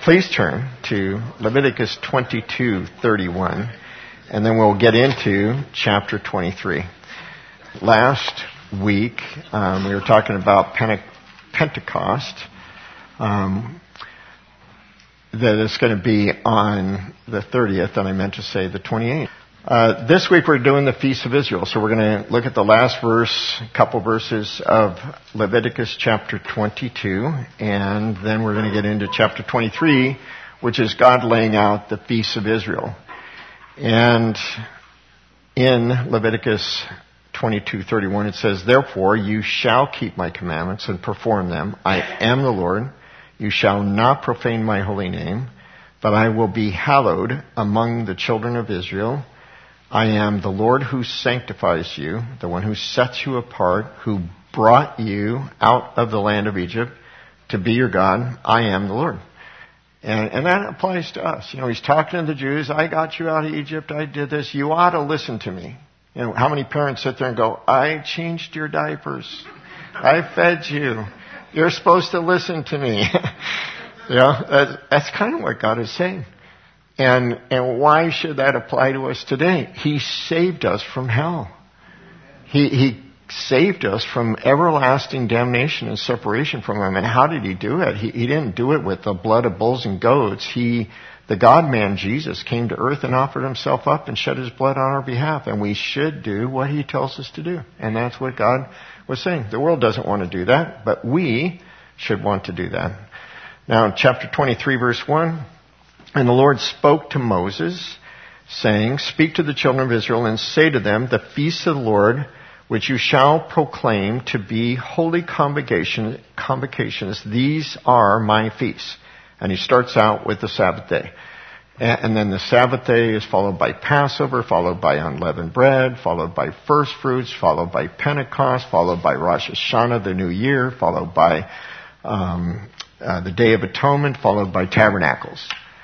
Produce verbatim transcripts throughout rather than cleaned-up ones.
please turn to Leviticus twenty-two thirty-one, and then we'll get into chapter twenty-three. Last week, um, we were talking about Pente- Pentecost, um, that it's going to be on the thirtieth, and I meant to say the twenty-eighth. Uh, this week we're doing the Feast of Israel, so we're going to look at the last verse, a couple verses of Leviticus chapter twenty-two, and then we're going to get into chapter twenty-three, which is God laying out the Feast of Israel. And in Leviticus twenty-two thirty-one it says, "Therefore you shall keep my commandments and perform them. I am the Lord. You shall not profane my holy name, but I will be hallowed among the children of Israel. I am the Lord who sanctifies you, the one who sets you apart, who brought you out of the land of Egypt to be your God. I am the Lord." And, and that applies to us. You know, he's talking to the Jews. I got you out of Egypt. I did this. You ought to listen to me. You know, how many parents sit there and go, I changed your diapers. I fed you. You're supposed to listen to me. You know, that's, that's kind of what God is saying. And and why should that apply to us today? He saved us from hell. He he saved us from everlasting damnation and separation from Him. And how did He do it? He, he didn't do it with the blood of bulls and goats. He, the God-man Jesus, came to earth and offered Himself up and shed His blood on our behalf. And we should do what He tells us to do. And that's what God was saying. The world doesn't want to do that, but we should want to do that. Now, in chapter twenty-three, verse one, "And the Lord spoke to Moses, saying, Speak to the children of Israel and say to them, The feast of the Lord, which you shall proclaim to be holy convocation, convocations, these are my feasts." And he starts out with the Sabbath day. And then the Sabbath day is followed by Passover, followed by unleavened bread, followed by first fruits, followed by Pentecost, followed by Rosh Hashanah, the new year, followed by um, uh, the Day of Atonement, followed by Tabernacles.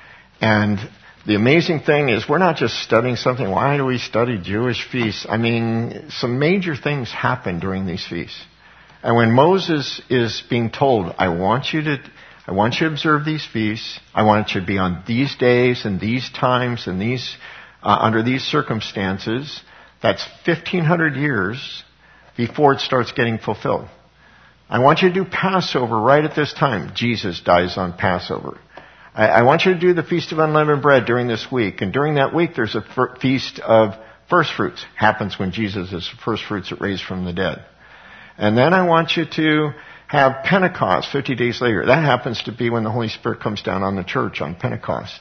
And the amazing thing is we're not just studying something. Why do we study Jewish feasts? I mean, some major things happen during these feasts. And when Moses is being told, I want you to, I want you to observe these feasts. I want you to be on these days and these times and these, uh, under these circumstances. That's fifteen hundred years before it starts getting fulfilled. I want you to do Passover right at this time. Jesus dies on Passover. I want you to do the Feast of Unleavened Bread during this week. And during that week, there's a f- Feast of First Fruits. Happens when Jesus is first fruits raised from the dead. And then I want you to have Pentecost fifty days later. That happens to be when the Holy Spirit comes down on the church on Pentecost.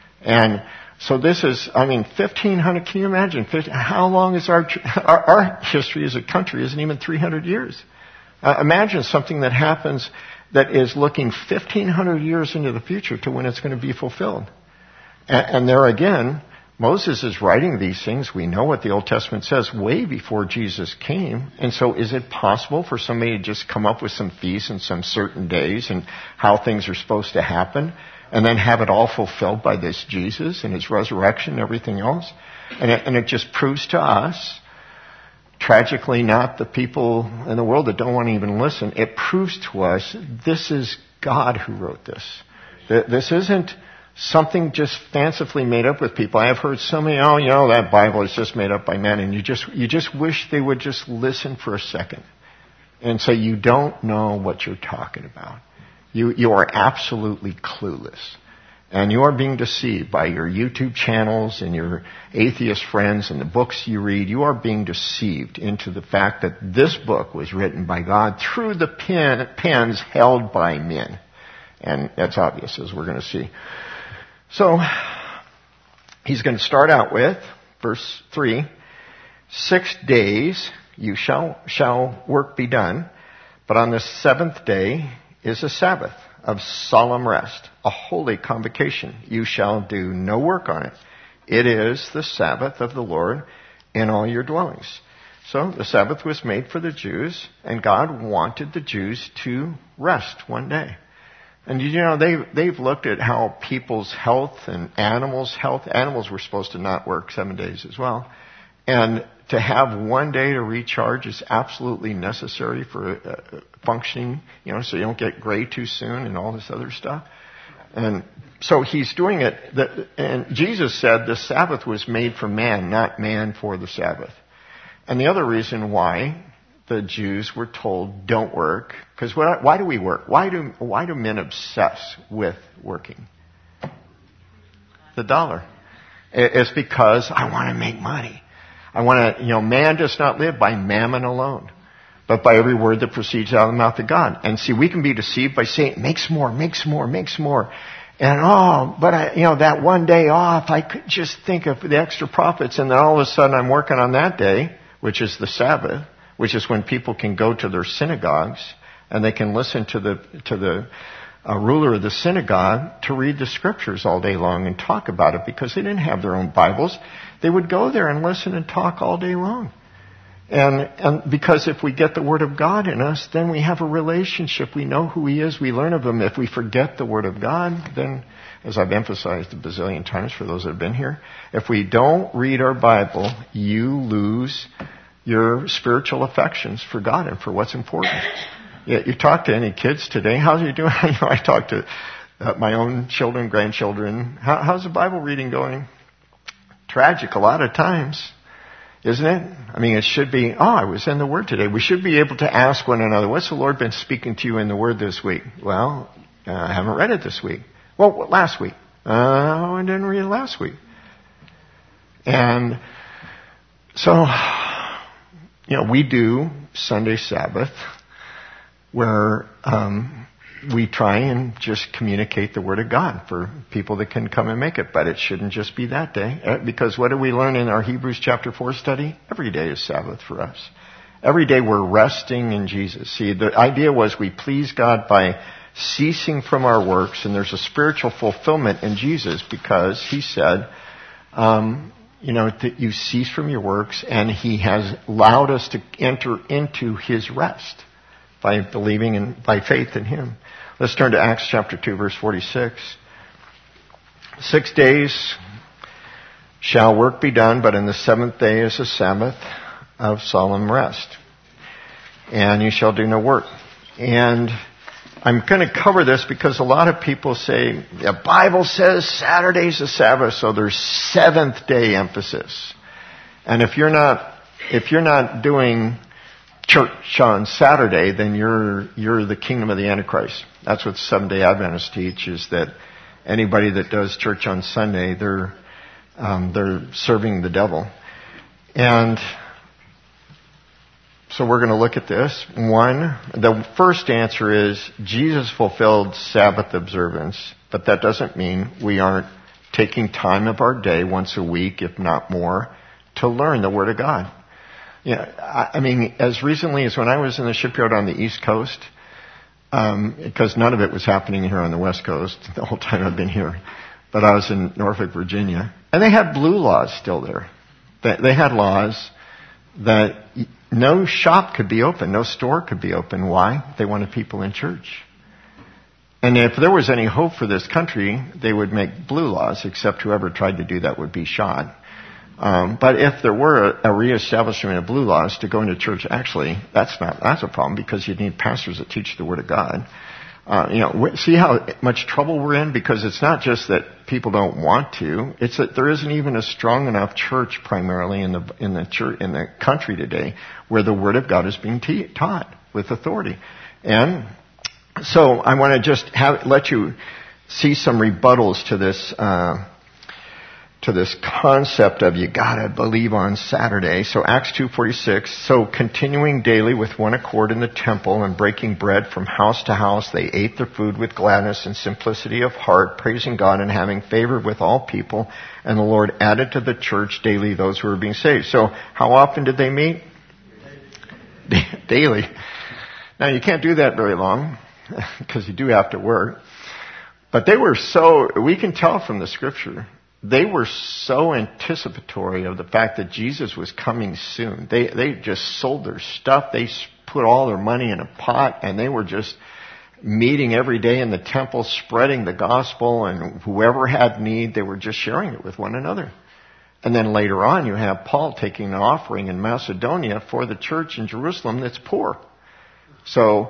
And so this is, I mean, fifteen hundred, can you imagine? fifty, how long is our, our, our history as a country? Isn't even three hundred years. Uh, imagine something that happens that is looking fifteen hundred years into the future to when it's going to be fulfilled. And, and there again, Moses is writing these things. We know what the Old Testament says way before Jesus came. And so is it possible for somebody to just come up with some feasts and some certain days and how things are supposed to happen and then have it all fulfilled by this Jesus and His resurrection and everything else? And it, and it just proves to us, tragically not the people in the world that don't want to even listen, it proves to us this is God who wrote this. This isn't something just fancifully made up with people. I have heard so many, oh, you know, that Bible is just made up by men, and you just you just wish they would just listen for a second and say, you don't know what you're talking about. You you are absolutely clueless. And you are being deceived by your YouTube channels and your atheist friends and the books you read. You are being deceived into the fact that this book was written by God through the pen, pens held by men. And that's obvious, as we're going to see. So, he's going to start out with, verse three, "Six days you shall, shall work be done, but on the seventh day is a Sabbath of solemn rest, a holy convocation. You shall do no work on it. It is the Sabbath of the Lord in all your dwellings." So the Sabbath was made for the Jews, and God wanted the Jews to rest one day. And you know, they, they've looked at how people's health and animals' health, animals were supposed to not work seven days as well. And to have one day to recharge is absolutely necessary for uh, functioning, you know, so you don't get gray too soon and all this other stuff. And so he's doing it, the, and Jesus said the Sabbath was made for man, not man for the Sabbath. And the other reason why the Jews were told don't work, because why do we work? Why do why do men obsess with working? The dollar. It's because I want to make money. I want to, you know, man does not live by mammon alone, but by every word that proceeds out of the mouth of God. And see, we can be deceived by saying, make some more, make some more, make some more. And oh, but I, you know, that one day off, I could just think of the extra profits, and then all of a sudden I'm working on that day, which is the Sabbath, which is when people can go to their synagogues and they can listen to the to the uh, ruler of the synagogue to read the scriptures all day long and talk about it, because they didn't have their own Bibles. They would go there and listen and talk all day long. And and because if we get the Word of God in us, then we have a relationship. We know who He is. We learn of Him. If we forget the Word of God, then, as I've emphasized a bazillion times for those that have been here, if we don't read our Bible, you lose your spiritual affections for God and for what's important. You, you talk to any kids today, how's you doing? You know, I talk to uh, my own children, grandchildren. How, how's the Bible reading going? Tragic a lot of times, isn't it? I mean, it should be, oh, I was in the Word today. We should be able to ask one another, what's the Lord been speaking to you in the Word this week? Well, uh, I haven't read it this week. Well, what, last week? Oh, I didn't read it last week. And so, you know, we do Sunday Sabbath, where um, we try and just communicate the Word of God for people that can come and make it. But it shouldn't just be that day. Because what do we learn in our Hebrews chapter four study? Every day is Sabbath for us. Every day we're resting in Jesus. See, the idea was we please God by ceasing from our works, and there's a spiritual fulfillment in Jesus, because He said, um, you know, that you cease from your works, and He has allowed us to enter into His rest by believing and by faith in Him. Let's turn to Acts chapter two, verse forty-six. Six days shall work be done, but in the seventh day is a Sabbath of solemn rest. And you shall do no work. And I'm going to cover this because a lot of people say, the Bible says Saturday's a Sabbath, so there's seventh day emphasis. And if you're not, if you're not doing church on Saturday, then you're, you're the kingdom of the Antichrist. That's what Seventh-day Adventists teach, is that anybody that does church on Sunday, they're, um, they're serving the devil. And so we're going to look at this. One, the first answer is Jesus fulfilled Sabbath observance, but that doesn't mean we aren't taking time of our day once a week, if not more, to learn the Word of God. Yeah, I, I mean, as recently as when I was in the shipyard on the East Coast, um, because none of it was happening here on the West Coast the whole time I've been here, but I was in Norfolk, Virginia, and they had blue laws still there. They, they had laws that no shop could be open, no store could be open. Why? They wanted people in church. And if there was any hope for this country, they would make blue laws, except whoever tried to do that would be shot. Um, but if there were a, a reestablishment of blue laws to go into church, actually, that's not that's a problem, because you need pastors that teach the Word of God. Uh, you know, see how much trouble we're in? Because it's not just that people don't want to; it's that there isn't even a strong enough church, primarily in the in the church in the country today, where the Word of God is being te- taught with authority. And so, I want to just have let you see some rebuttals to this. Uh, to this concept of you gotta believe on Saturday. So Acts two forty-six, so continuing daily with one accord in the temple and breaking bread from house to house, they ate their food with gladness and simplicity of heart, praising God and having favor with all people. And the Lord added to the church daily those who were being saved. So how often did they meet? Daily. Now you can't do that very long, because you do have to work. But they were so, we can tell from the scripture, they were so anticipatory of the fact that Jesus was coming soon. They they just sold their stuff. They put all their money in a pot, and they were just meeting every day in the temple, spreading the gospel, and whoever had need, they were just sharing it with one another. And then later on, you have Paul taking an offering in Macedonia for the church in Jerusalem that's poor. So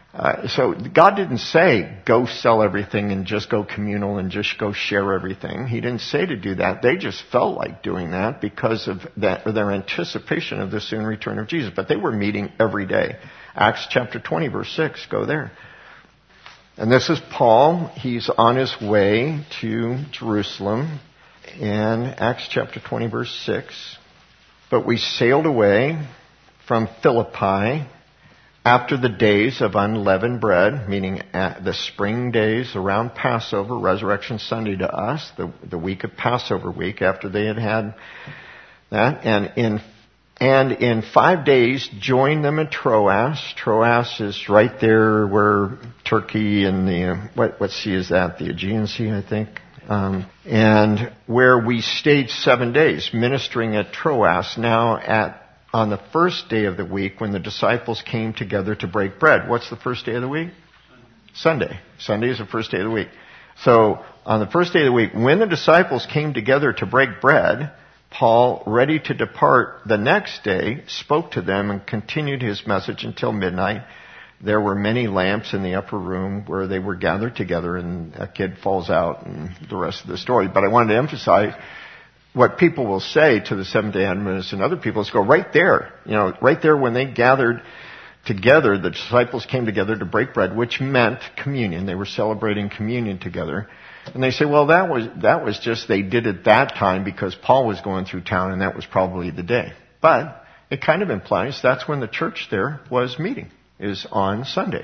Uh, so God didn't say, go sell everything and just go communal and just go share everything. He didn't say to do that. They just felt like doing that because of that, or their anticipation of the soon return of Jesus. But they were meeting every day. Acts chapter twenty, verse six, go there. And this is Paul. He's on his way to Jerusalem in Acts chapter twenty, verse six. But we sailed away from Philippi after the days of unleavened bread, meaning at the spring days around Passover, Resurrection Sunday to us, the, the week of Passover week, after they had had that. And in, and in five days joined them at Troas. Troas is right there where Turkey and the, what, what sea is that? The Aegean Sea, I think. Um, and where we stayed seven days ministering at Troas. Now at on the first day of the week, when the disciples came together to break bread. What's the first day of the week? Sunday. Sunday is the first day of the week. So, on the first day of the week, when the disciples came together to break bread, Paul, ready to depart the next day, spoke to them and continued his message until midnight. There were many lamps in the upper room where they were gathered together, and a kid falls out and the rest of the story. But I wanted to emphasize what people will say to the Seventh-day Adventists and other people is go right there. You know, right there when they gathered together, the disciples came together to break bread, which meant communion. They were celebrating communion together. And they say, well, that was, that was just, they did it that time because Paul was going through town and that was probably the day. But it kind of implies that's when the church there was meeting, is on Sunday.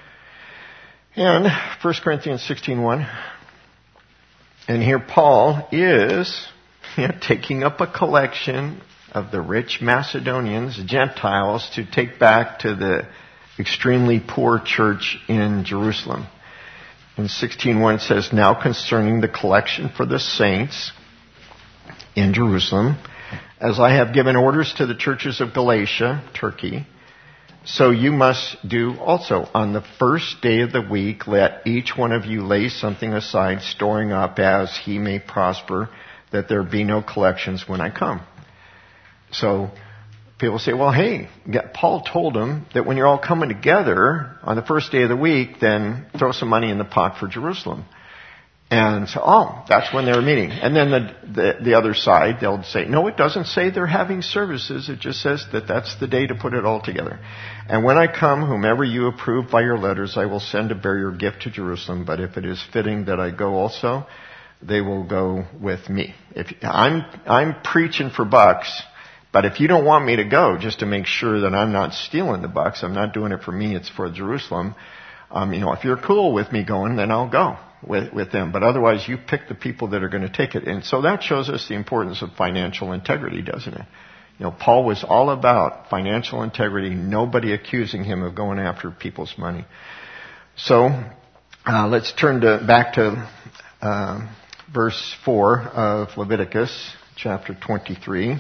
And First Corinthians sixteen one. And here Paul is You know, taking up a collection of the rich Macedonians, Gentiles, to take back to the extremely poor church in Jerusalem. In sixteen one it says, now concerning the collection for the saints in Jerusalem, as I have given orders to the churches of Galatia, Turkey, so you must do also. On the first day of the week, let each one of you lay something aside, storing up as he may prosper, that there be no collections when I come. So people say, well, hey, Paul told them that when you're all coming together on the first day of the week, then throw some money in the pot for Jerusalem. And so, oh, that's when they're meeting. And then the, the, the other side, they'll say, no, it doesn't say they're having services. It just says that that's the day to put it all together. And when I come, whomever you approve by your letters, I will send to bear your gift to Jerusalem. But if it is fitting that I go also, they will go with me. If I'm, I'm preaching for bucks, but if you don't want me to go, just to make sure that I'm not stealing the bucks, I'm not doing it for me, it's for Jerusalem. Um, you know, if you're cool with me going, then I'll go with, with them. But otherwise, you pick the people that are going to take it. And so that shows us the importance of financial integrity, doesn't it? You know, Paul was all about financial integrity, nobody accusing him of going after people's money. So, uh, let's turn to, back to, uh, verse four of Leviticus chapter twenty-three.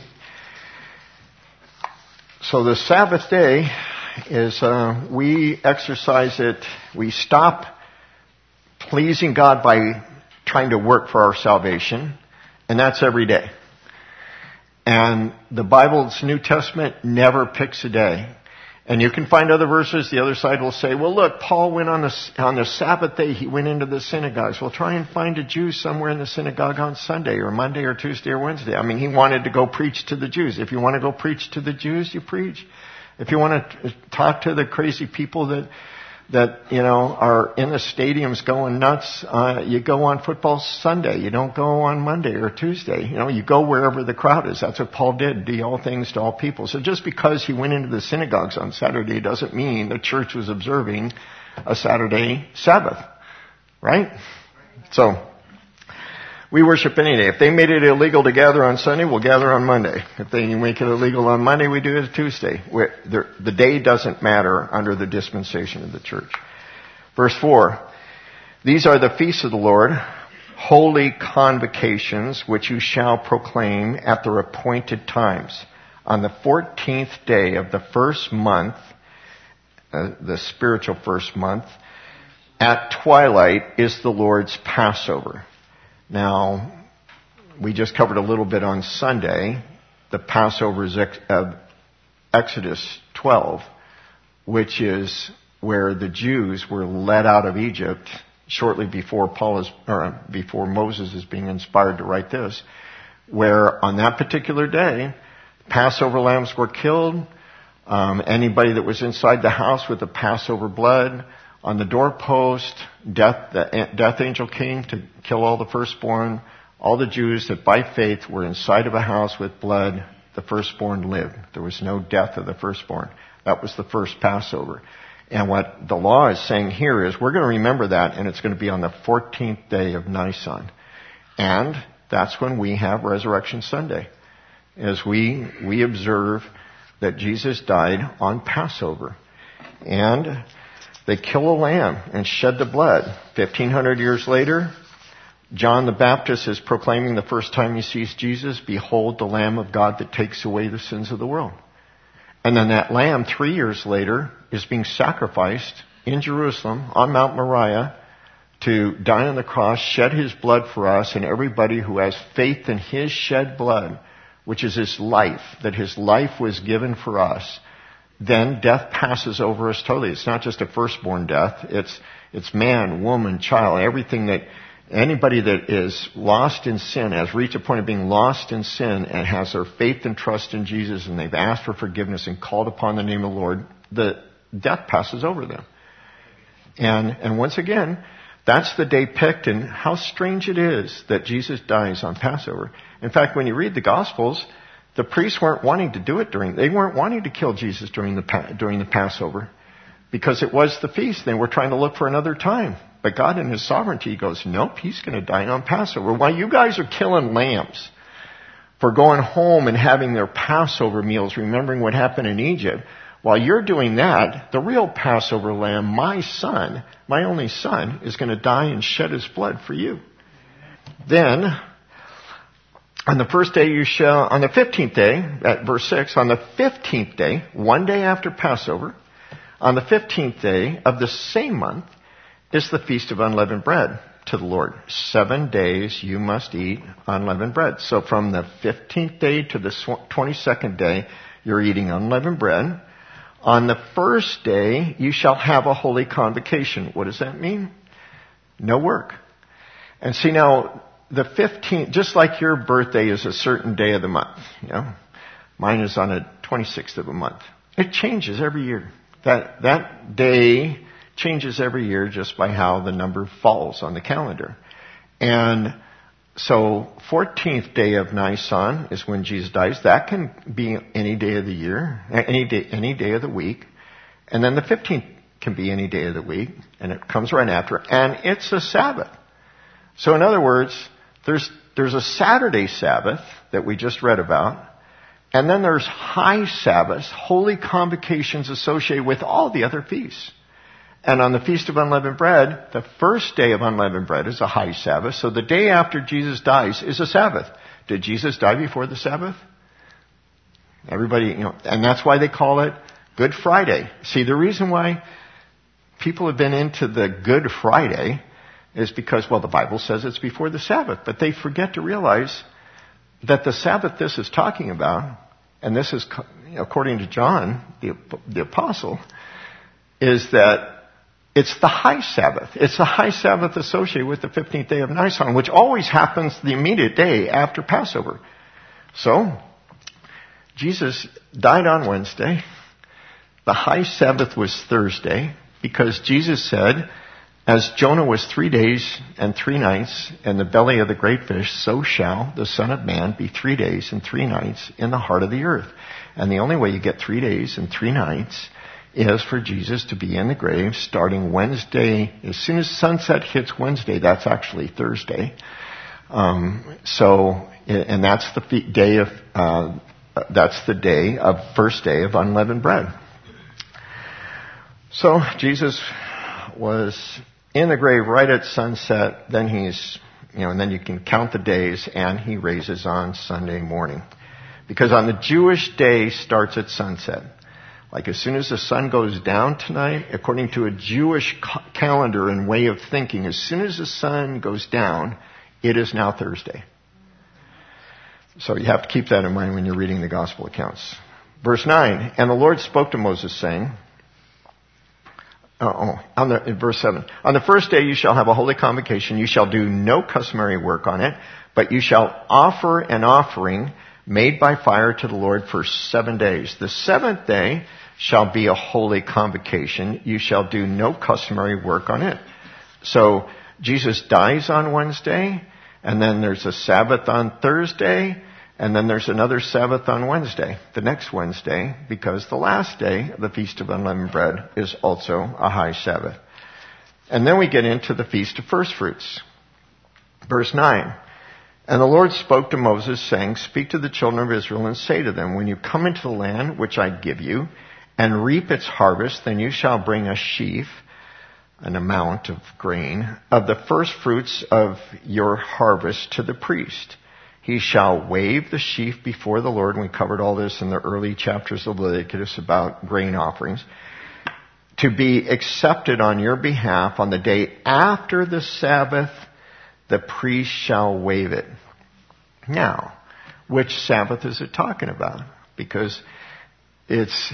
So the Sabbath day is, uh, we exercise it, we stop pleasing God by trying to work for our salvation, and that's every day. And the Bible's New Testament never picks a day. And you can find other verses, the other side will say, well, look, Paul went on the, on the Sabbath day, he went into the synagogues. Well, try and find a Jew somewhere in the synagogue on Sunday or Monday or Tuesday or Wednesday. I mean, he wanted to go preach to the Jews. If you want to go preach to the Jews, you preach. If you want to talk to the crazy people that, that, you know, are in the stadiums going nuts, uh, you go on football Sunday. You don't go on Monday or Tuesday. You know, you go wherever the crowd is. That's what Paul did. Be all things to all people. So just because he went into the synagogues on Saturday doesn't mean the church was observing a Saturday Sabbath. Right? So, we worship any day. If they made it illegal to gather on Sunday, we'll gather on Monday. If they make it illegal on Monday, we do it Tuesday. The day doesn't matter under the dispensation of the church. Verse four. These are the feasts of the Lord, holy convocations, which you shall proclaim at their appointed times. On the fourteenth day of the first month, uh, the spiritual first month, at twilight is the Lord's Passover. Now, we just covered a little bit on Sunday. The Passover is ex- uh, Exodus twelve, which is where the Jews were led out of Egypt shortly before Paul is, or before Moses is being inspired to write this, where on that particular day, Passover lambs were killed. Um, anybody that was inside the house with the Passover blood on the doorpost, death, the death angel came to kill all the firstborn. All the Jews that by faith were inside of a house with blood, the firstborn lived. There was no death of the firstborn. That was the first Passover. And what the law is saying here is we're going to remember that, and it's going to be on the fourteenth day of Nisan. And that's when we have Resurrection Sunday, as we we observe that Jesus died on Passover. And they kill a lamb and shed the blood. fifteen hundred years later, John the Baptist is proclaiming the first time he sees Jesus, "Behold the Lamb of God that takes away the sins of the world." And then that lamb, three years later, is being sacrificed in Jerusalem on Mount Moriah to die on the cross, shed his blood for us, and everybody who has faith in his shed blood, which is his life, that his life was given for us, then death passes over us totally. It's not just a firstborn death. It's, it's man, woman, child, everything that, anybody that is lost in sin, has reached a point of being lost in sin and has their faith and trust in Jesus, and they've asked for forgiveness and called upon the name of the Lord, the death passes over them. And, and once again, that's the day picked, and how strange it is that Jesus dies on Passover. In fact, when you read the Gospels, the priests weren't wanting to do it during, they weren't wanting to kill Jesus during the, during the Passover, because it was the feast. They were trying to look for another time. But God in his sovereignty goes, nope, he's going to die on Passover. While you guys are killing lambs for going home and having their Passover meals, remembering what happened in Egypt, while you're doing that, the real Passover lamb, my son, my only son, is going to die and shed his blood for you. Then, on the first day you shall, on the fifteenth day, at verse six, on the fifteenth day, one day after Passover, on the fifteenth day of the same month, is the Feast of Unleavened Bread to the Lord. Seven days you must eat unleavened bread. So from the fifteenth day to the twenty-second day, you're eating unleavened bread. On the first day, you shall have a holy convocation. What does that mean? No work. And see now, the fifteenth, just like your birthday is a certain day of the month, you know, mine is on the twenty-sixth of a month. It changes every year. That, that day changes every year just by how the number falls on the calendar. And so fourteenth day of Nisan is when Jesus dies. That can be any day of the year, any day, any day of the week. And then the fifteenth can be any day of the week, and it comes right after. And it's a Sabbath. So in other words, there's, there's a Saturday Sabbath that we just read about. And then there's high Sabbaths, holy convocations associated with all the other feasts. And on the Feast of Unleavened Bread, the first day of Unleavened Bread is a high Sabbath. So the day after Jesus dies is a Sabbath. Did Jesus die before the Sabbath? Everybody, you know, and that's why they call it Good Friday. See, the reason why people have been into the Good Friday is because, well, the Bible says it's before the Sabbath. But they forget to realize that the Sabbath this is talking about, and this is according to John, the, the apostle, is that it's the high Sabbath. It's the high Sabbath associated with the fifteenth day of Nisan, which always happens the immediate day after Passover. So, Jesus died on Wednesday. The high Sabbath was Thursday, because Jesus said, as Jonah was three days and three nights in the belly of the great fish, so shall the Son of Man be three days and three nights in the heart of the earth. And the only way you get three days and three nights is for Jesus to be in the grave starting Wednesday. As soon as sunset hits Wednesday, that's actually Thursday. Um, so, and that's the day of, uh, that's the day of, first day of unleavened bread. So, Jesus was in the grave right at sunset, then he's, you know, and then you can count the days, and he raises on Sunday morning. Because on the Jewish day starts at sunset. Like as soon as the sun goes down tonight, according to a Jewish ca- calendar and way of thinking, as soon as the sun goes down, it is now Thursday. So you have to keep that in mind when you're reading the gospel accounts. Verse nine, and the Lord spoke to Moses saying, Oh, on the, in verse seven. On the first day you shall have a holy convocation. You shall do no customary work on it, but you shall offer an offering made by fire to the Lord for seven days. The seventh day shall be a holy convocation. You shall do no customary work on it. So Jesus dies on Wednesday, and then there's a Sabbath on Thursday, and then there's another Sabbath on Wednesday, the next Wednesday, because the last day of the Feast of Unleavened Bread is also a high Sabbath. And then we get into the Feast of First Fruits. Verse nine. And the Lord spoke to Moses, saying, Speak to the children of Israel and say to them, When you come into the land which I give you, and reap its harvest, then you shall bring a sheaf, an amount of grain, of the first fruits of your harvest to the priest. He shall wave the sheaf before the Lord. And we covered all this in the early chapters of Leviticus about grain offerings. To be accepted on your behalf on the day after the Sabbath, the priest shall wave it. Now, which Sabbath is it talking about? Because it's,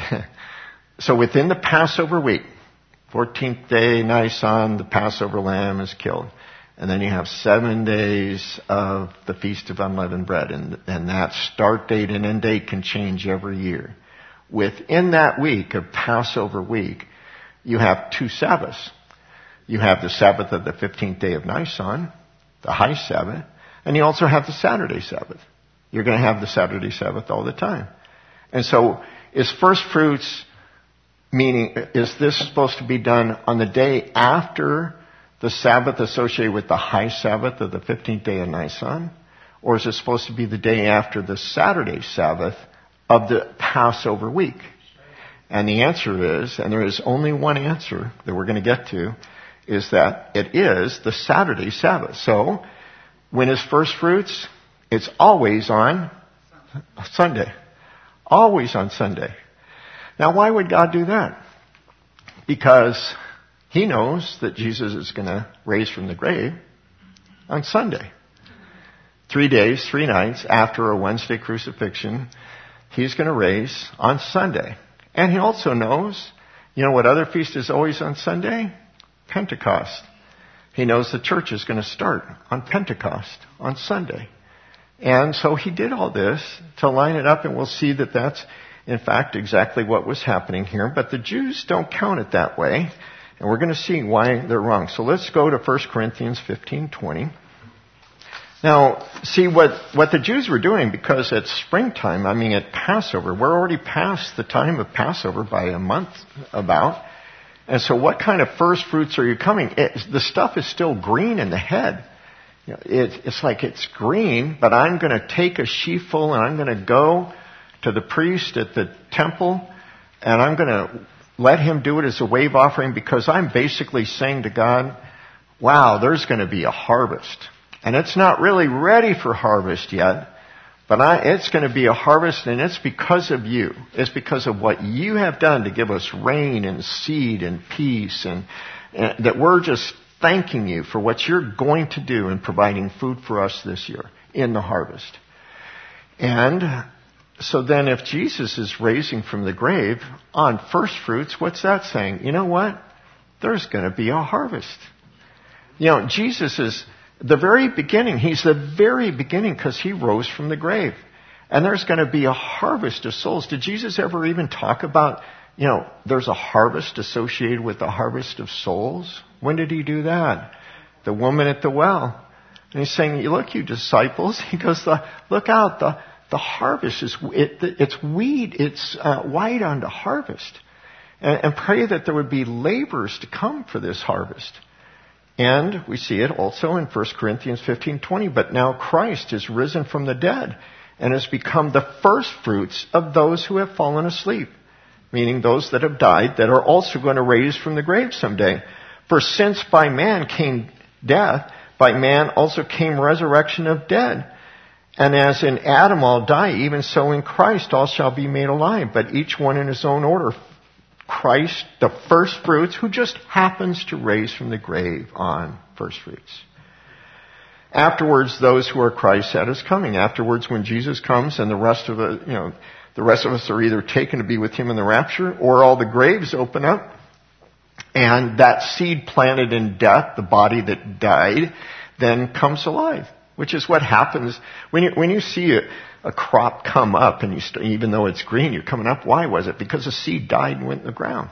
so within the Passover week, fourteenth day Nisan, the Passover lamb is killed. And then you have seven days of the Feast of Unleavened Bread. And, and that start date and end date can change every year. Within that week of Passover week, you have two Sabbaths. You have the Sabbath of the fifteenth day of Nisan, the high Sabbath, and you also have the Saturday Sabbath. You're going to have the Saturday Sabbath all the time. And so is first fruits, meaning, is this supposed to be done on the day after the Sabbath associated with the high Sabbath of the fifteenth day of Nisan? Or is it supposed to be the day after the Saturday Sabbath of the Passover week? And the answer is, and there is only one answer that we're going to get to, is that it is the Saturday Sabbath. So, when is first fruits? It's always on Sunday. Always on Sunday. Now, why would God do that? Because He knows that Jesus is going to raise from the grave on Sunday. Three days, three nights after a Wednesday crucifixion, He's going to raise on Sunday. And He also knows, you know what other feast is always on Sunday? Pentecost. He knows the church is going to start on Pentecost, on Sunday. And so He did all this to line it up, and we'll see that that's, in fact, exactly what was happening here. But the Jews don't count it that way. And we're going to see why they're wrong. So let's go to First Corinthians fifteen twenty. Now, see what, what the Jews were doing, because it's springtime, I mean at Passover, we're already past the time of Passover by a month about. And so what kind of first fruits are you coming? It, the stuff is still green in the head. You know, it, it's like it's green, but I'm going to take a sheafful and I'm going to go to the priest at the temple and I'm going to let him do it as a wave offering, because I'm basically saying to God, wow, there's going to be a harvest. And it's not really ready for harvest yet, but I, it's going to be a harvest, and it's because of you. It's because of what you have done to give us rain and seed and peace, and, and that we're just thanking you for what you're going to do in providing food for us this year in the harvest. And so then if Jesus is raising from the grave on first fruits, what's that saying? You know what? There's going to be a harvest. You know, Jesus is the very beginning. He's the very beginning because He rose from the grave. And there's going to be a harvest of souls. Did Jesus ever even talk about, you know, there's a harvest associated with the harvest of souls? When did He do that? The woman at the well. And He's saying, look, you disciples. He goes, look out, the The harvest is, it, it's weed, it's uh, wide unto harvest. And, and pray that there would be laborers to come for this harvest. And we see it also in First Corinthians fifteen twenty. But now Christ is risen from the dead and has become the first fruits of those who have fallen asleep. Meaning those that have died, that are also going to raise from the grave someday. For since by man came death, by man also came resurrection of dead. And as in Adam all die, even so in Christ all shall be made alive, but each one in his own order. Christ, the first fruits, who just happens to raise from the grave on first fruits. Afterwards, those who are Christ at His coming. Afterwards, when Jesus comes and the rest of the, you know, the rest of us are either taken to be with Him in the rapture, or all the graves open up, And that seed planted in death, the body that died, then comes alive, which is what happens when you, when you see a, a crop come up, and you st- even though it's green, you're coming up. Why was it? Because the seed died and went in the ground.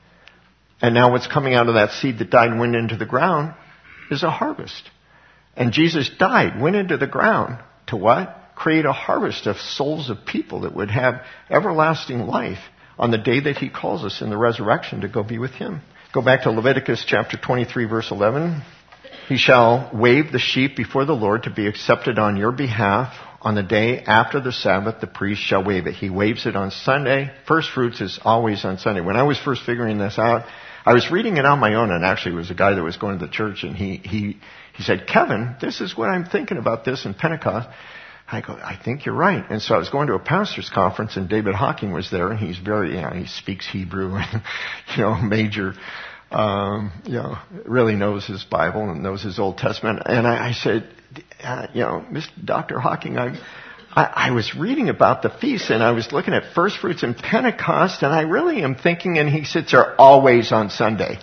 And now what's coming out of that seed that died and went into the ground is a harvest. And Jesus died, went into the ground to what? Create a harvest of souls of people that would have everlasting life on the day that he calls us in the resurrection to go be with him. Go back to Leviticus chapter twenty-three, verse eleven. He shall wave the sheep before the Lord to be accepted on your behalf. On the day after the Sabbath, the priest shall wave it. He waves it on Sunday. First fruits is always on Sunday. When I was first figuring this out, I was reading it on my own, and actually it was a guy that was going to the church, and he, he, he said, Kevin, this is what I'm thinking about this in Pentecost. I go, I think you're right. And so I was going to a pastor's conference, and David Hawking was there, and he's very, you know, he speaks Hebrew and, you know, major, um, you know, really knows his Bible and knows his Old Testament. And I, I said, uh, you know, Mister Doctor Hawking, I, I, I was reading about the feast, and I was looking at first fruits and Pentecost, and I really am thinking, and he sits there always on Sunday.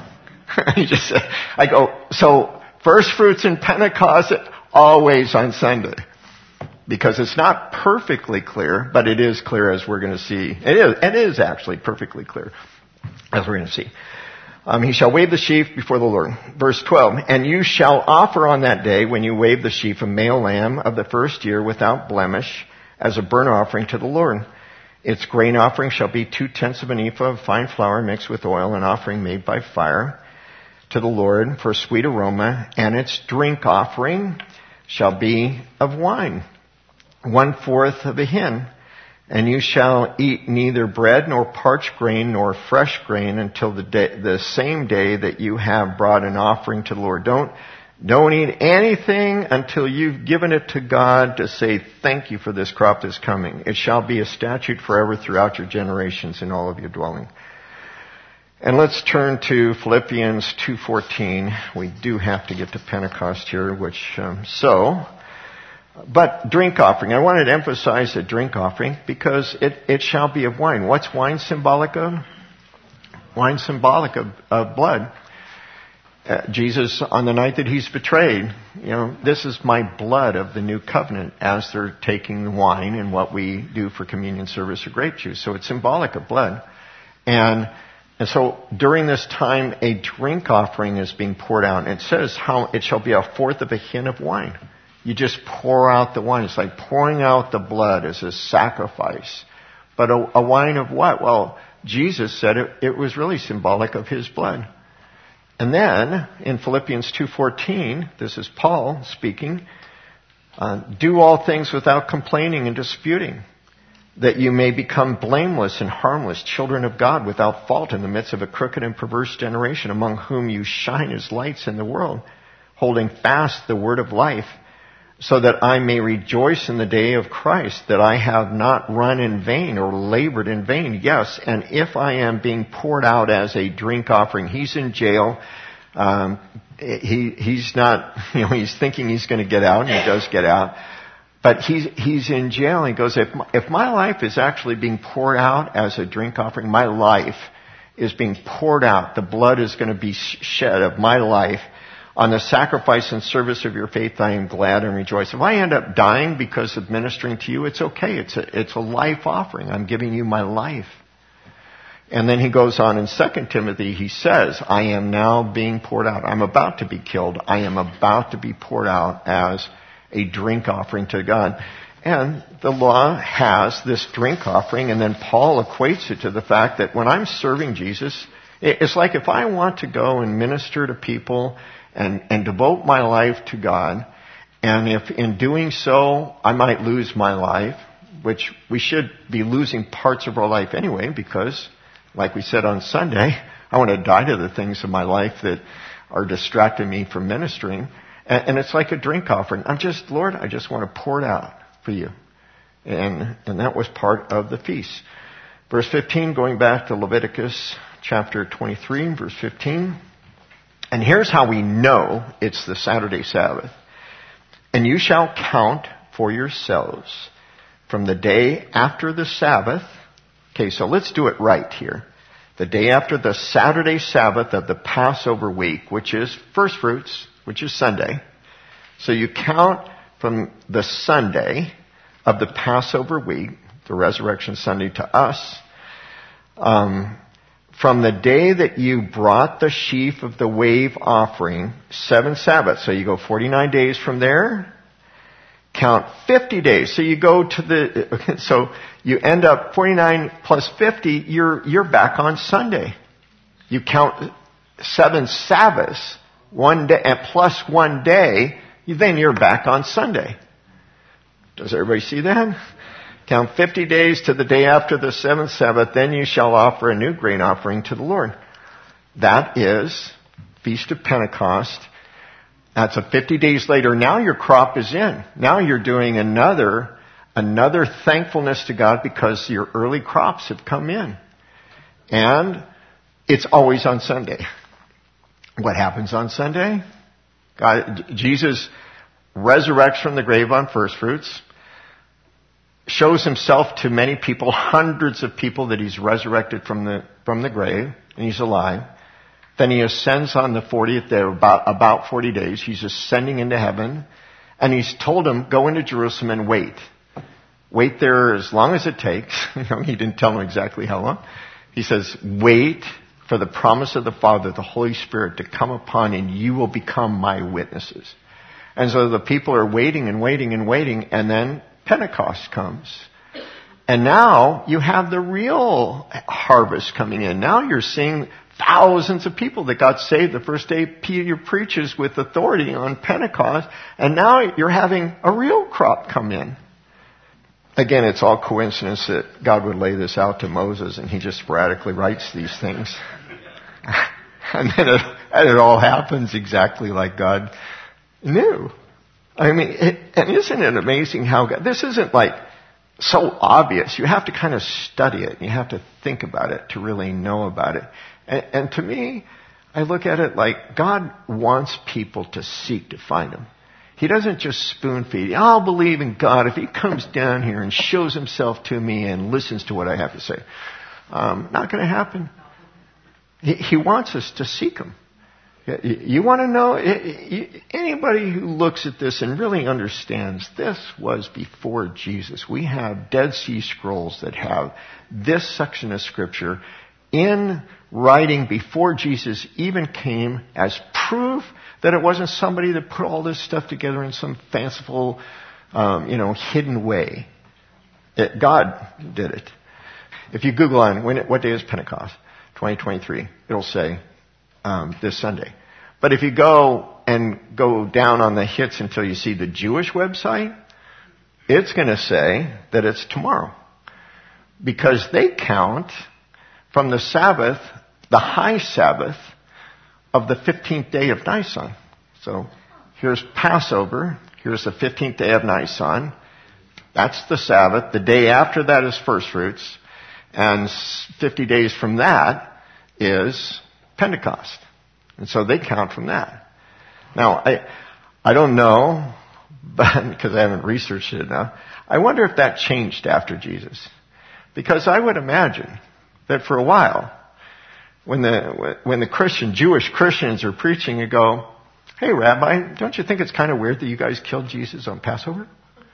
He just said, I go, so first fruits and Pentecost always on Sunday. Because it's not perfectly clear, but it is clear as we're going to see. It is, it is actually perfectly clear as we're going to see. Um, he shall wave the sheaf before the Lord. Verse twelve, and you shall offer on that day when you wave the sheaf a male lamb of the first year without blemish as a burnt offering to the Lord. Its grain offering shall be two-tenths of an ephah of fine flour mixed with oil, an offering made by fire to the Lord for a sweet aroma, and its drink offering shall be of wine. One-fourth of a hin, and you shall eat neither bread nor parched grain nor fresh grain until the day, the same day that you have brought an offering to the Lord. Don't, don't eat anything until you've given it to God to say thank you for this crop that's coming. It shall be a statute forever throughout your generations in all of your dwelling. And let's turn to Philippians two fourteen. We do have to get to Pentecost here, which, um, so... But drink offering, I wanted to emphasize the drink offering because it, it shall be of wine. What's wine symbolic of? Wine symbolic of, of blood. Uh, Jesus, on the night that he's betrayed, you know, this is my blood of the new covenant as they're taking wine and what we do for communion service or grape juice. So it's symbolic of blood. And, and so during this time, a drink offering is being poured out. And it says how it shall be a fourth of a hin of wine. You just pour out the wine. It's like pouring out the blood as a sacrifice. But a, a wine of what? Well, Jesus said it, it was really symbolic of his blood. And then, in Philippians two fourteen, this is Paul speaking, uh, do all things without complaining and disputing, that you may become blameless and harmless, children of God without fault in the midst of a crooked and perverse generation, among whom you shine as lights in the world, holding fast the word of life, so that I may rejoice in the day of Christ, that I have not run in vain or labored in vain. Yes, and if I am being poured out as a drink offering, he's in jail. Um, he he's not, you know, he's thinking he's going to get out, and he does get out. But he's he's in jail. And he goes, if my, if my life is actually being poured out as a drink offering, my life is being poured out. The blood is going to be shed of my life. On the sacrifice and service of your faith, I am glad and rejoice. If I end up dying because of ministering to you, it's okay. It's a, it's a life offering. I'm giving you my life. And then he goes on in Second Timothy, he says, I am now being poured out. I'm about to be killed. I am about to be poured out as a drink offering to God. And the law has this drink offering, and then Paul equates it to the fact that when I'm serving Jesus, it's like if I want to go and minister to people And, and devote my life to God, and if in doing so I might lose my life, which we should be losing parts of our life anyway, because, like we said on Sunday, I want to die to the things of my life that are distracting me from ministering, and, and it's like a drink offering. I'm just, Lord, I just want to pour it out for you. And, and that was part of the feast. Verse fifteen, going back to Leviticus chapter twenty-three, verse fifteen. And here's how we know it's the Saturday Sabbath. And you shall count for yourselves from the day after the Sabbath. Okay, so let's do it right here. the day after the Saturday Sabbath of the Passover week, which is first fruits, which is Sunday. So you count from the Sunday of the Passover week, the Resurrection Sunday to us, um, from the day that you brought the sheaf of the wave offering, seven Sabbaths. So you go forty-nine days from there, count fifty days. So you go to the, so you end up forty-nine plus fifty, you're, you're back on Sunday. You count seven Sabbaths, one day, and plus one day, then you're back on Sunday. Does everybody see that? Count fifty days to the day after the seventh Sabbath, then you shall offer a new grain offering to the Lord. That is Feast of Pentecost. That's a fifty days later. Now your crop is in. Now you're doing another, another thankfulness to God because your early crops have come in. And it's always on Sunday. What happens on Sunday? God, Jesus resurrects from the grave on first fruits, shows himself to many people, hundreds of people that he's resurrected from the, from the grave, and he's alive. Then he ascends on the fortieth day, about, about forty days. He's ascending into heaven, and he's told them, go into Jerusalem and wait. Wait there as long as it takes. You know, he didn't tell them exactly how long. He says, wait for the promise of the Father, the Holy Spirit, to come upon you, and you will become my witnesses. And so the people are waiting and waiting and waiting, and then Pentecost comes. And now you have the real harvest coming in. Now you're seeing thousands of people that got saved the first day Peter preaches with authority on Pentecost. And now you're having a real crop come in. Again, it's all coincidence that God would lay this out to Moses and he just sporadically writes these things. And then it, and it all happens exactly like God knew. I mean, it, and isn't it amazing how God, this isn't like so obvious. You have to kind of study it. You have to think about it to really know about it. And, and to me, I look at it like God wants people to seek to find him. He doesn't just spoon feed. I'll believe in God if he comes down here and shows himself to me and listens to what I have to say. Um, not going to happen. He, he wants us to seek him. You want to know, anybody who looks at this and really understands this was before Jesus. We have Dead Sea Scrolls that have this section of Scripture in writing before Jesus even came as proof that it wasn't somebody that put all this stuff together in some fanciful, um, you know, hidden way. It, God did it. If you Google on when it, what day is Pentecost, twenty twenty-three, it'll say um, this Sunday. But if you go and go down on the hits until you see the Jewish website, it's going to say that it's tomorrow. Because they count from the Sabbath, the high Sabbath of the fifteenth day of Nisan. So here's Passover. Here's the fifteenth day of Nisan. That's the Sabbath. The day after that is first fruits. And fifty days from that is Pentecost. And so they count from that. Now, I, I don't know, but because I haven't researched it enough, I wonder if that changed after Jesus. Because I would imagine that for a while, when the, when the Christian, Jewish Christians are preaching, you go, hey, Rabbi, don't you think it's kind of weird that you guys killed Jesus on Passover?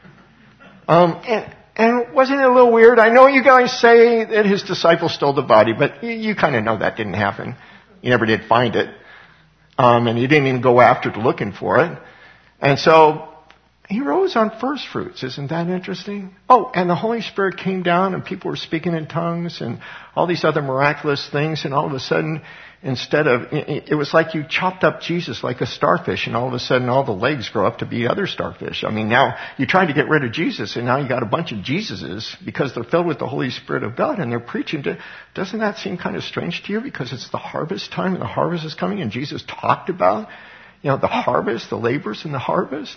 Um, and, and wasn't it a little weird? I know you guys say that his disciples stole the body, but you, you kind of know that didn't happen. You never did find it. Um, and you didn't even go after it looking for it. And so he rose on first fruits. Isn't that interesting? Oh, and the Holy Spirit came down and people were speaking in tongues and all these other miraculous things. And all of a sudden, instead of, it was like you chopped up Jesus like a starfish and all of a sudden all the legs grow up to be other starfish. I mean, now you tried to get rid of Jesus and now you got a bunch of Jesuses because they're filled with the Holy Spirit of God and they're preaching to, doesn't that seem kind of strange to you? Because it's the harvest time and the harvest is coming and Jesus talked about, you know, the harvest, the labors and the harvest.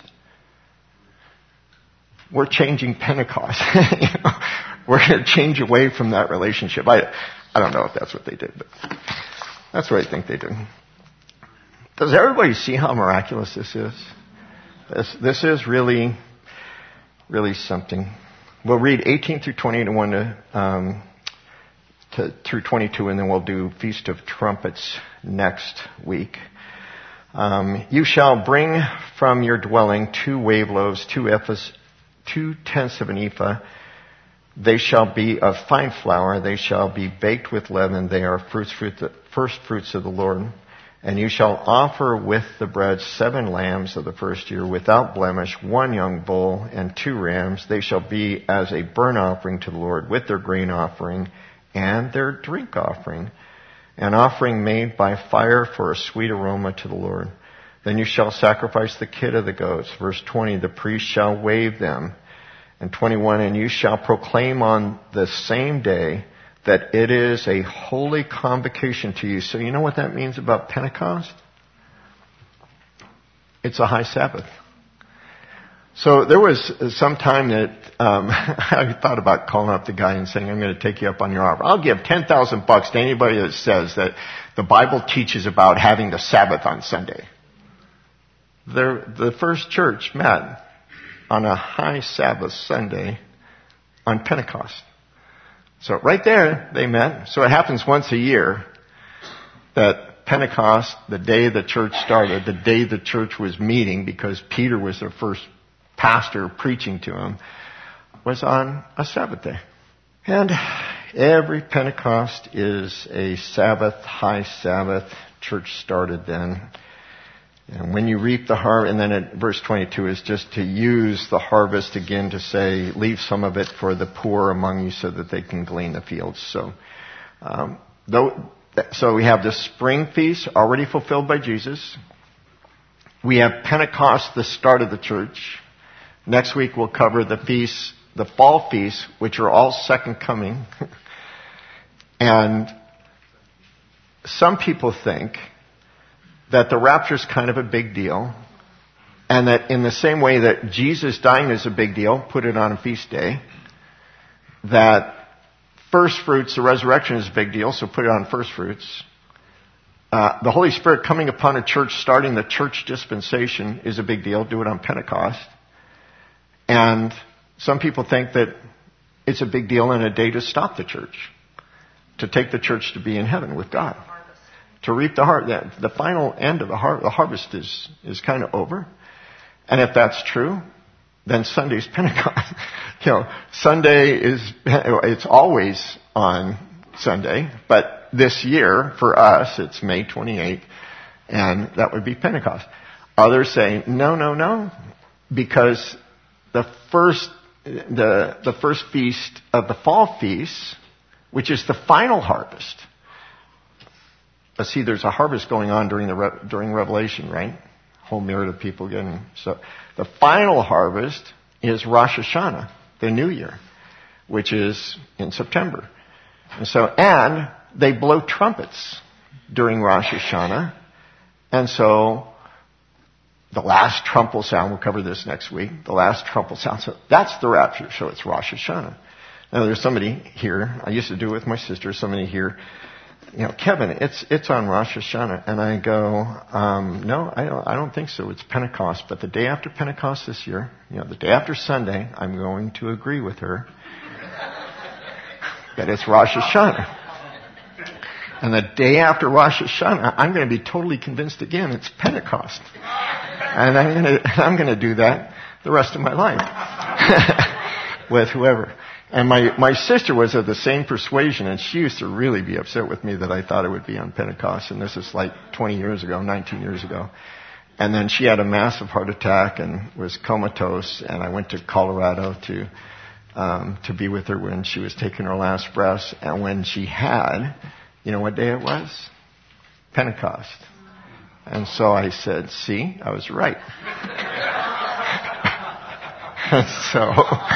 We're changing Pentecost. you know, we're going to change away from that relationship. I, I don't know if that's what they did, but that's what I think they did. Does everybody see how miraculous this is? This, this is really, really something. We'll read eighteen through twenty-eight. I want to um, to, through twenty-two, and then we'll do Feast of Trumpets next week. Um, you shall bring from your dwelling two wave loaves, two ephahs, two tenths of an ephah. They shall be of fine flour. They shall be baked with leaven. They are fruits, fruit, first fruits of the Lord. And you shall offer with the bread seven lambs of the first year without blemish, one young bull and two rams. They shall be as a burnt offering to the Lord with their grain offering and their drink offering, an offering made by fire for a sweet aroma to the Lord. Then you shall sacrifice the kid of the goats. Verse twenty, the priest shall wave them. And twenty-one, and you shall proclaim on the same day that it is a holy convocation to you. So you know what that means about Pentecost? It's a high Sabbath. So there was some time that um, I thought about calling up the guy and saying, I'm going to take you up on your offer. I'll give ten thousand bucks to anybody that says that the Bible teaches about having the Sabbath on Sunday. They're, the first church met on a high Sabbath Sunday on Pentecost. So right there they met. So it happens once a year that Pentecost, the day the church started, the day the church was meeting, because Peter was their first pastor preaching to them, was on a Sabbath day. And every Pentecost is a Sabbath, high Sabbath. Church started then. And when you reap the harvest, and then at verse twenty-two is just to use the harvest again to say, leave some of it for the poor among you so that they can glean the fields. So, um, though, so we have the spring feast already fulfilled by Jesus. We have Pentecost, the start of the church. Next week we'll cover the feasts, the fall feasts, which are all second coming. And some people think that the rapture is kind of a big deal, and that in the same way that Jesus dying is a big deal, put it on a feast day, that first fruits, the resurrection is a big deal, so put it on first fruits. Uh, the Holy Spirit coming upon a church, starting the church dispensation, is a big deal, do it on Pentecost. And some people think that it's a big deal and a day to stop the church, to take the church to be in heaven with God. To reap the harvest. The final end of the, har- the harvest is, is kind of over. And if that's true, then Sunday's Pentecost. you know, Sunday is, it's always on Sunday, but this year, for us, it's May twenty-eighth, and that would be Pentecost. Others say, no, no, no, because the first, the, the first feast of the fall feast, which is the final harvest. But see, there's a harvest going on during the during Revelation, right? Whole myriad of people getting. So the final harvest is Rosh Hashanah, the New Year, which is in September. And so, and they blow trumpets during Rosh Hashanah, and so the last trump will sound. We'll cover this next week. The last trump will sound. So that's the rapture. So it's Rosh Hashanah. Now there's somebody here. I used to do it with my sister. Somebody here. You know, Kevin, it's it's on Rosh Hashanah, and I go, um, no, I don't, I don't think so. It's Pentecost, but the day after Pentecost this year, you know, the day after Sunday, I'm going to agree with her that it's Rosh Hashanah, and the day after Rosh Hashanah, I'm going to be totally convinced again it's Pentecost, and I'm going to I'm going to do that the rest of my life with whoever. And my, my sister was of the same persuasion, and she used to really be upset with me that I thought it would be on Pentecost. And this is like twenty years ago, nineteen years ago. And then she had a massive heart attack and was comatose. And I went to Colorado to um, to be with her when she was taking her last breaths. And when she had, you know what day it was? Pentecost. And so I said, see, I was right. so...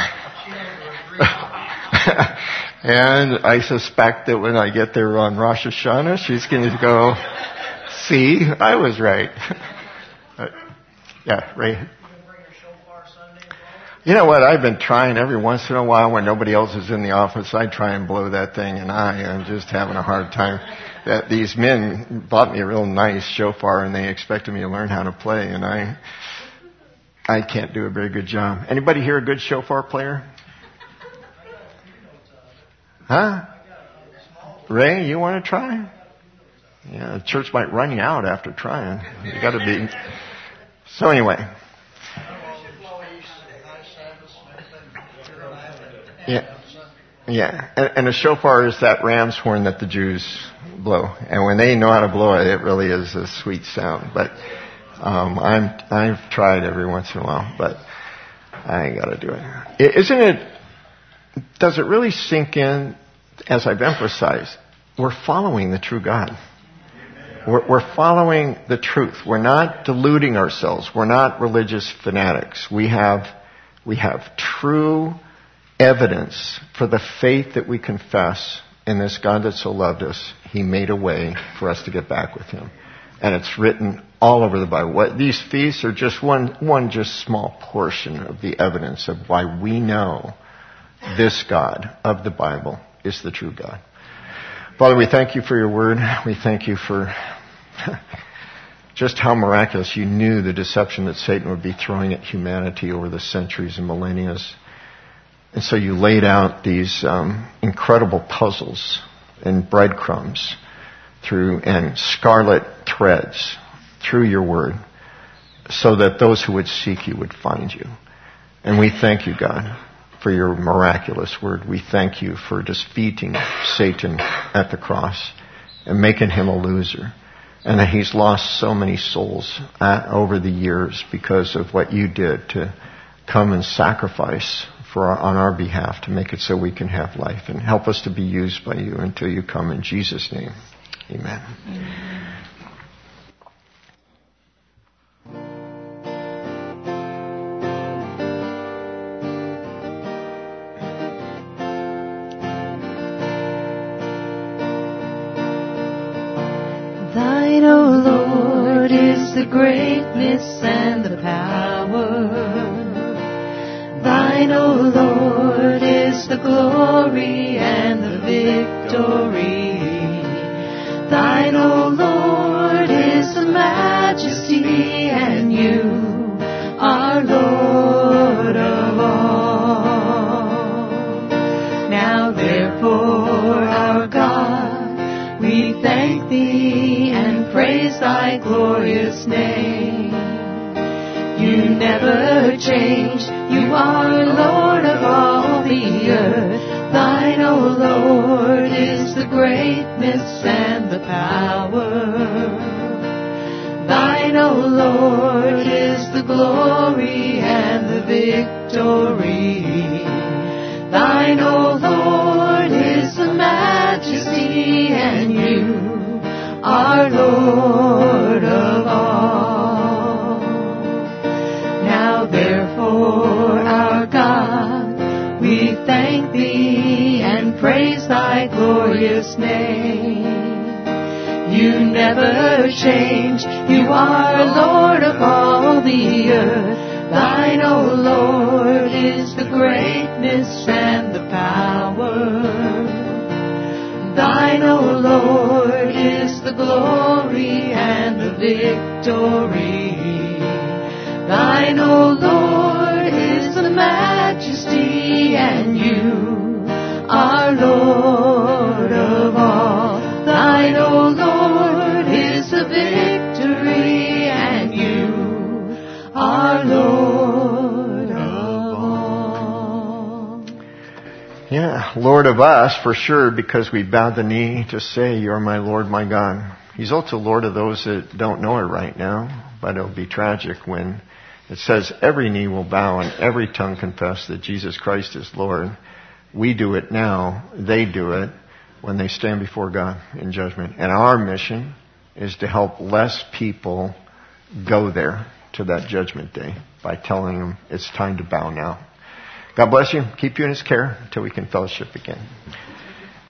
And I suspect that when I get there on Rosh Hashanah, she's going to go, see, I was right. But, yeah, Ray. You know what? I've been trying every once in a while when nobody else is in the office. I try and blow that thing, and I am just having a hard time. That these men bought me a real nice shofar, and they expected me to learn how to play, and I, I can't do a very good job. Anybody here a good shofar player? Huh? Ray, you want to try? Yeah, the church might run you out after trying. You got to be. So anyway. Yeah. Yeah. And, and a shofar is that ram's horn that the Jews blow. And when they know how to blow it, it really is a sweet sound. But um, I'm, I've tried every once in a while, but I ain't got to do it. Isn't it, does it really sink in, as I've emphasized, we're following the true God. We're, we're following the truth. We're not deluding ourselves. We're not religious fanatics. We have, we have true evidence for the faith that we confess in this God that so loved us. He made a way for us to get back with Him. And it's written all over the Bible. What, these feasts are just one, one just small portion of the evidence of why we know this God of the Bible is the true God. Father, we thank you for your word. We thank you for just how miraculous you knew the deception that Satan would be throwing at humanity over the centuries and millennia. And so you laid out these um, incredible puzzles and breadcrumbs through and scarlet threads through your word so that those who would seek you would find you. And we thank you, God, for your miraculous word. We thank you for defeating Satan at the cross and making him a loser. And that he's lost so many souls uh, over the years because of what you did to come and sacrifice for our, on our behalf to make it so we can have life. And help us to be used by you until you come in Jesus' name. Amen. Amen. Thine, O Lord, is the greatness and the power. Thine, O Lord, is the glory and the victory. Thine, O Lord, is the majesty, and you are Lord of all. Now therefore, our God, we thank thee and praise thy glorious name. You never change, you are Lord of all the earth. Thine, O Lord, is the greatness and the power. Thine, O Lord, is the glory and the victory. Thine, O Lord, is the majesty, and you are Lord of all. Now therefore, our God, we thank thee and praise thy glorious name. You never change, you are Lord of all the earth. Thine, O Lord, is the greatness and the power. Thine, O Lord, is the glory and the victory. Thine, O Lord, is the majesty, and you are Lord of all. Thine, O Lord, is the victory, and you are Lord of all. Yeah, Lord of us for sure, because we bowed the knee to say, you're my Lord, my God. He's also Lord of those that don't know it right now, but it'll be tragic when it says every knee will bow and every tongue confess that Jesus Christ is Lord. We do it now. They do it when they stand before God in judgment. And our mission is to help less people go there to that judgment day by telling them it's time to bow now. God bless you. Keep you in His care until we can fellowship again.